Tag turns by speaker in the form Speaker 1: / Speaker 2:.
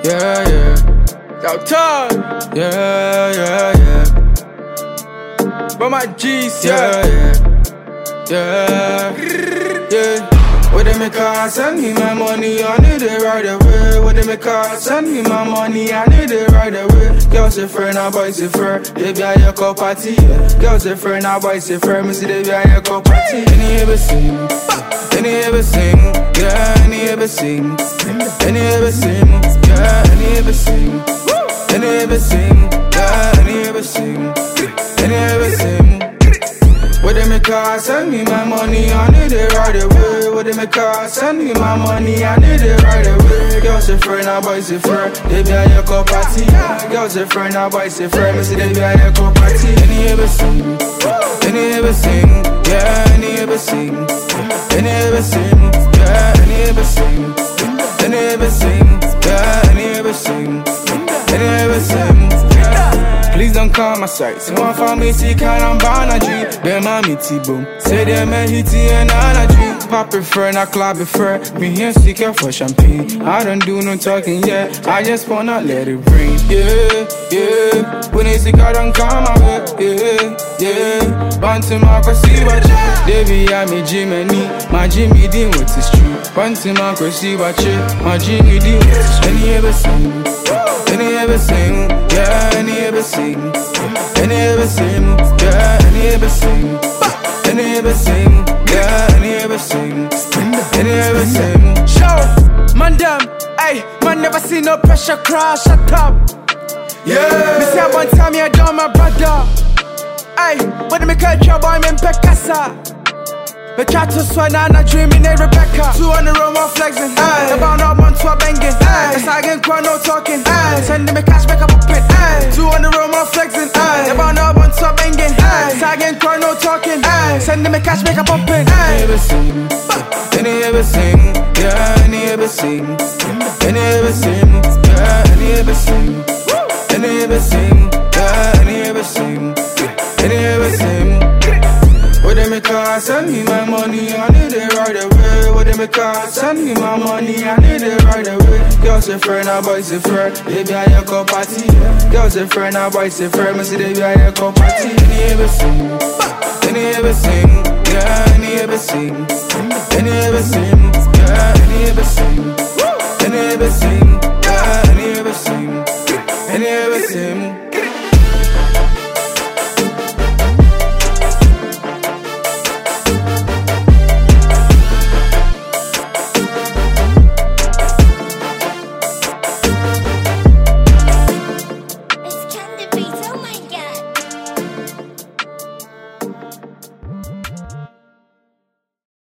Speaker 1: Yeah, yeah. Yo, Todd. Yeah. But my G's, yeah. What they make her send me my money, I need it right away. What they make her send me my money, I need it right away. Girls say friend, now boys say friend. They be a your cup party. Girls say friend, now boys say friend. Me see they be a your cup party. Any ever sing, yeah. Any ever sing, yeah. Any ever sing, yeah. Any ever sing, What they make her send me my money, I need it right away. What they make her send me my money, I need it right away. Girls say friend, now boys say friend. They be a your cup party. Girls say friend, now boys say friend. Me see they be a your cup party. Any ever sing, yeah. Any ever sing, yeah. Any ever sing, yeah. Any ever sing, yeah. Any ever sing, Please don't call my site. So one for me, see, can I'm bound a dream. Them a me T-boom. Say them a hitty and on a dream. Pop prefer, not club prefer. Me here seeking for champagne. I don't do no talking yet. I just wanna let it rain. Yeah. When they sick, I don't come my way. Yeah. Bound to Marco, see what you. Baby, I'm a Jimmy. My Jimmy Dean with his true. Bound to Marco, see what you. My Jimmy Dean with his true. Any ever sing, yeah. Any ever sing, yeah. Any ever sing, yeah. Any ever sing,
Speaker 2: Show, man them, ayy, man never see no pressure crash, shut up.
Speaker 1: Yeah.
Speaker 2: Me say one time you done my brother. Ayy, when me catch your boy, I'm in Pekasa. Me try to swear now, not dreaming, they Rebecca. 200 room, one flexing. The bound up on to a banging. It's like getting crowd, no talking. Sending me cash back up a pit. 200 room, one flexing. The bound up on to a banging. It's like getting crowd, no talking. Sending me cash back up a pit.
Speaker 1: Any ever sing, yeah. Any ever sing, yeah. Any ever sing, yeah. Any ever sing, What they make her send me my money, I need it right away. What they make her send me my money, I need it right away. Girls say friend, now boys say friend. They be a your cup party. Girls say friend, now boys say friend. Me see they be a your cup party. Any ever sing, yeah. Any ever sing, yeah. Any ever sing, yeah. Any ever sing.